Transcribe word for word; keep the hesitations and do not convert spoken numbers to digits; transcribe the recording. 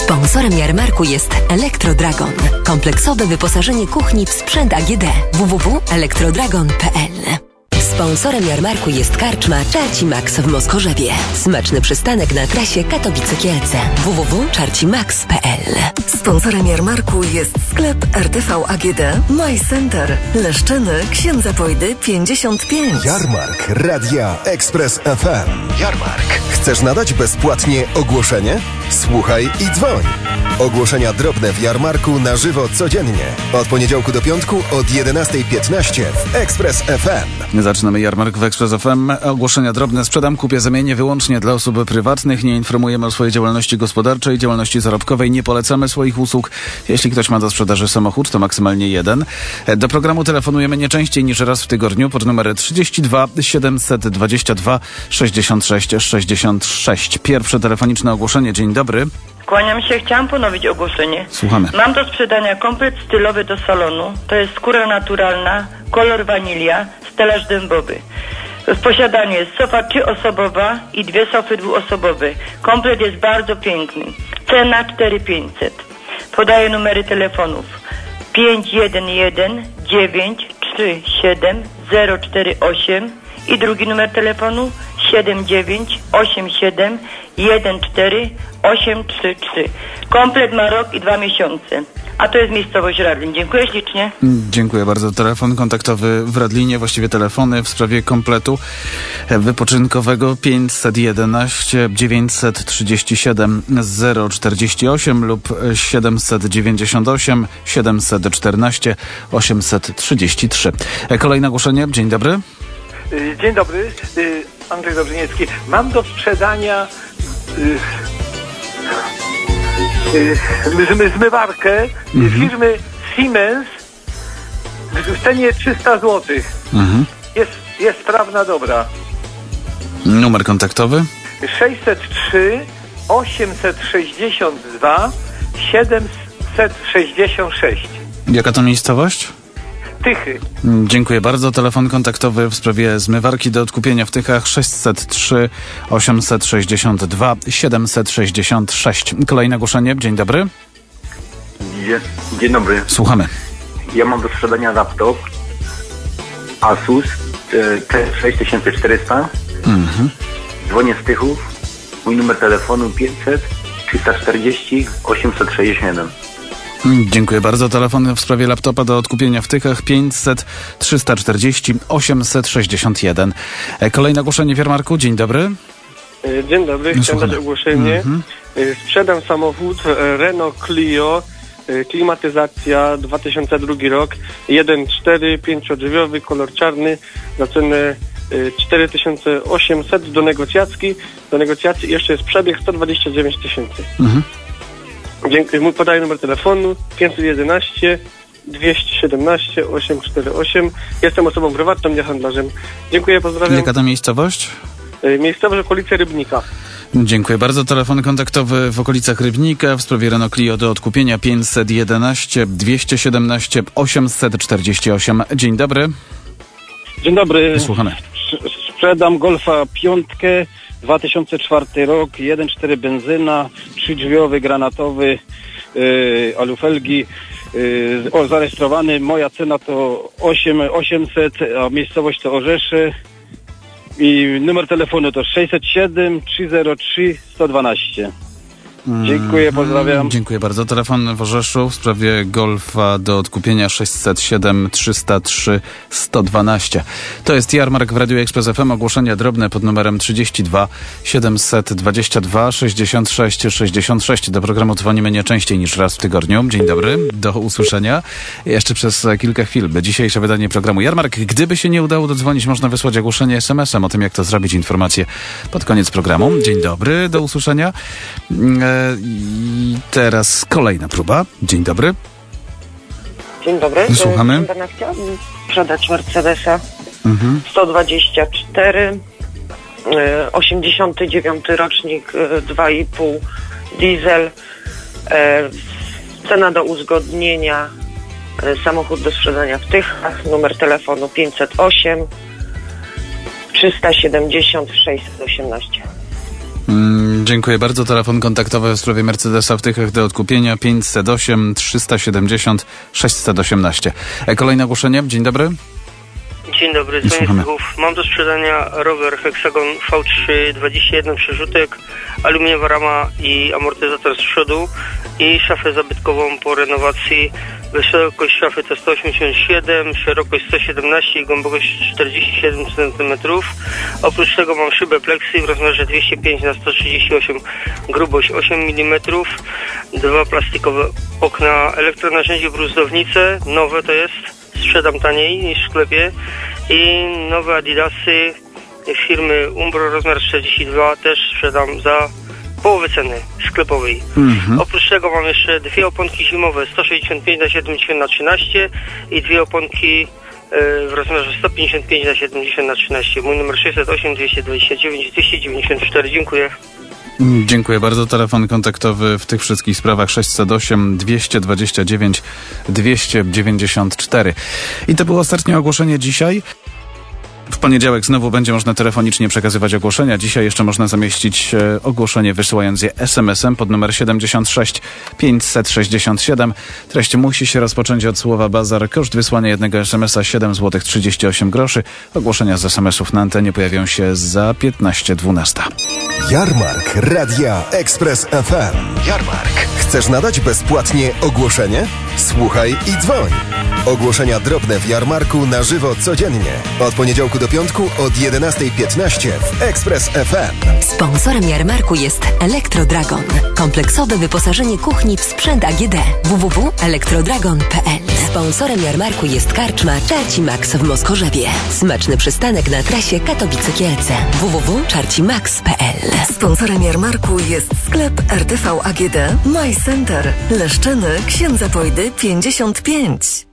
Sponsorem jarmarku jest Elektrodragon. Kompleksowe wyposażenie kuchni w sprzęt A G D. w w w kropka elektrodragon kropka p l. Sponsorem jarmarku jest karczma Czarci Max w Moskorzewie. Smaczny przystanek na trasie Katowice-Kielce. w w w kropka czarci max kropka p l. Sponsorem jarmarku jest sklep R T V A G D My Center. Leszczyny, Księdza Pojdy pięćdziesiąt pięć. Jarmark Radia Express F M. Jarmark. Chcesz nadać bezpłatnie ogłoszenie? Słuchaj i dzwoń. Ogłoszenia drobne w jarmarku na żywo codziennie. Od poniedziałku do piątku od jedenastej piętnaście w Express F M. Zaczynamy jarmark w Express F M. Ogłoszenia drobne. Sprzedam, kupię, zamienię wyłącznie dla osób prywatnych. Nie informujemy o swojej działalności gospodarczej, działalności zarobkowej. Nie polecamy swoich usług. Jeśli ktoś ma do sprzedaży samochód, to maksymalnie jeden. Do programu telefonujemy nie częściej niż raz w tygodniu pod numer trzydzieści dwa siedemset dwadzieścia dwa sześćdziesiąt sześć sześćdziesiąt sześć. Pierwsze telefoniczne ogłoszenie. Dzień dobry. Kłaniam się, chciałam ponowić ogłoszenie. Słuchamy. Mam do sprzedania komplet stylowy do salonu. To jest skóra naturalna, kolor wanilia, stelaż dębowy. W posiadaniu jest sofa trzyosobowa i dwie sofy dwuosobowe. Komplet jest bardzo piękny. Cena cztery tysiące pięćset. Podaję numery telefonów pięć jeden jeden dziewięć trzy siedem zero cztery osiem i drugi numer telefonu siedem dziewięć osiem siedem jeden cztery osiem trzy trzy. Komplet ma rok i dwa miesiące. A to jest miejscowość Radlin. Dziękuję ślicznie. Dziękuję bardzo. Telefon kontaktowy w Radlinie, właściwie telefony w sprawie kompletu wypoczynkowego pięćset jedenaście dziewięćset trzydzieści siedem zero czterdzieści osiem lub siedemset dziewięćdziesiąt osiem siedemset czternaście osiemset trzydzieści trzy. Kolejne ogłoszenie. Dzień dobry. Dzień dobry. Andrzej Dobrzyniecki. Mam do sprzedania Yy, zmywarkę mm-hmm. firmy Siemens w cenie trzysta złotych. Mm-hmm. Jest, jest sprawna, dobra. Numer kontaktowy? sześćset trzy osiemset sześćdziesiąt dwa siedemset sześćdziesiąt sześć. Jaka to miejscowość? Tychy. Dziękuję bardzo. Telefon kontaktowy w sprawie zmywarki do odkupienia w Tychach sześćset trzy osiemset sześćdziesiąt dwa siedemset sześćdziesiąt sześć. Kolejne ogłoszenie. Dzień dobry. Dzień dobry. Słuchamy. Ja mam do sprzedania laptop Asus T sześć tysięcy czterysta. Mhm. Dzwonię z Tychów. Mój numer telefonu pięćset trzysta czterdzieści osiemset sześćdziesiąt jeden. Dziękuję bardzo. Telefon w sprawie laptopa do odkupienia w Tychach pięćset trzysta czterdzieści osiemset sześćdziesiąt jeden. Kolejne ogłoszenie w jarmarku. Dzień dobry. Dzień dobry. Chciałem dać ogłoszenie. Mm-hmm. Sprzedam samochód Renault Clio, klimatyzacja, dwa tysiące drugi rok, jeden cztery, pięciodrzwiowy, kolor czarny, za cenę cztery tysiące osiemset do negocjacji. Do negocjacji jeszcze jest przebieg sto dwadzieścia dziewięć tysięcy. Mm-hmm. Dziękuję. Mój podaję numer telefonu pięćset jedenaście dwieście siedemnaście osiemset czterdzieści osiem. Jestem osobą prywatną, nie handlarzem. Dziękuję, pozdrawiam. Jaka to miejscowość? Miejscowość okolice Rybnika. Dziękuję bardzo. Telefon kontaktowy w okolicach Rybnika w sprawie Renault Clio do odkupienia pięćset jedenaście dwieście siedemnaście osiemset czterdzieści osiem. Dzień dobry. Dzień dobry. Słuchamy. Sprzedam Golfa piątkę, dwa tysiące czwarty rok, jeden cztery benzyna, trzydrzwiowy, granatowy, yy, alufelgi, yy, o, zarejestrowany. Moja cena to osiem tysięcy osiemset, a miejscowość to Orzesze i numer telefonu to sześćset siedem trzysta trzy sto dwanaście. Dziękuję, pozdrawiam. Dziękuję bardzo. Telefon w Orzeszu w sprawie Golfa do odkupienia sześćset siedem trzysta trzy sto dwanaście. To jest jarmark w Radiu Express F M. Ogłoszenia drobne pod numerem trzydzieści dwa siedemset dwadzieścia dwa sześćdziesiąt sześć sześćdziesiąt sześć. Do programu dzwonimy nie częściej niż raz w tygodniu. Dzień dobry. Do usłyszenia. Jeszcze przez kilka chwil. Dzisiejsze wydanie programu Jarmark. Gdyby się nie udało dodzwonić, można wysłać ogłoszenie es em esem o tym, jak to zrobić. Informacje pod koniec programu. Dzień dobry. Do usłyszenia. I teraz kolejna próba. Dzień dobry. Dzień dobry. Słuchamy. Będę chciałabym sprzedać Mercedesa mhm. sto dwadzieścia cztery, osiemdziesiąty dziewiąty rocznik, dwa i pół diesel. Cena do uzgodnienia. Samochód do sprzedania w Tychach. Numer telefonu pięćset osiem trzysta siedemdziesiąt sześćset osiemnaście. Mm, dziękuję bardzo. Telefon kontaktowy w sprawie Mercedesa w Tychach do odkupienia pięćset osiem trzysta siedemdziesiąt sześćset osiemnaście. E, kolejne ogłoszenie. Dzień dobry. Dzień dobry, dzwonię z Tychów. Mam do sprzedania rower Hexagon V trzy dwadzieścia jeden przerzutek, aluminiowa rama i amortyzator z przodu i szafę zabytkową po renowacji. Wysokość szafy to sto osiemdziesiąt siedem, szerokość sto siedemnaście i głębokość czterdzieści siedem centymetrów. Oprócz tego mam szybę Plexi w rozmiarze dwieście pięć na sto trzydzieści osiem, grubość osiem milimetrów, dwa plastikowe okna, elektronarzędzie bruzdownice, nowe to jest, sprzedam taniej niż w sklepie, i nowe Adidasy firmy Umbro rozmiar czterdzieści dwa też sprzedam za połowę ceny sklepowej. Mhm. Oprócz tego mam jeszcze dwie oponki zimowe sto sześćdziesiąt pięć na siedemdziesiąt na trzynaście i dwie oponki w rozmiarze sto pięćdziesiąt pięć na siedemdziesiąt na trzynaście. Mój numer sześćset osiem dwieście dwadzieścia dziewięć dwieście dziewięćdziesiąt cztery. Dziękuję. Dziękuję bardzo. Telefon kontaktowy w tych wszystkich sprawach sześćset osiem dwieście dwadzieścia dziewięć dwieście dziewięćdziesiąt cztery. I to było ostatnie ogłoszenie dzisiaj. W poniedziałek znowu będzie można telefonicznie przekazywać ogłoszenia. Dzisiaj jeszcze można zamieścić e, ogłoszenie, wysyłając je es em esem pod numer siedemdziesiąt sześć pięćset sześćdziesiąt siedem. Treść musi się rozpocząć od słowa bazar. Koszt wysłania jednego es em esa siedem złotych trzydzieści osiem groszy. Ogłoszenia z es em esów na antenie pojawią się za piętnaście dwanaście. Jarmark Radia Express F M. Jarmark. Chcesz nadać bezpłatnie ogłoszenie? Słuchaj i dzwoń. Ogłoszenia drobne w Jarmarku na żywo codziennie. Od poniedziałku do piątku od jedenasta piętnaście w Express F M. Sponsorem Jarmarku jest Elektrodragon. Kompleksowe wyposażenie kuchni w sprzęt A G D. w w w kropka elektrodragon kropka p l. Sponsorem Jarmarku jest karczma Czarci Max w Moskorzewie. Smaczny przystanek na trasie Katowice-Kielce. w w w kropka czarci max kropka p l. Sponsorem Jarmarku jest sklep R T V A G D My Center. Leszczyny, Księdza Pojdy pięćdziesiąt pięć.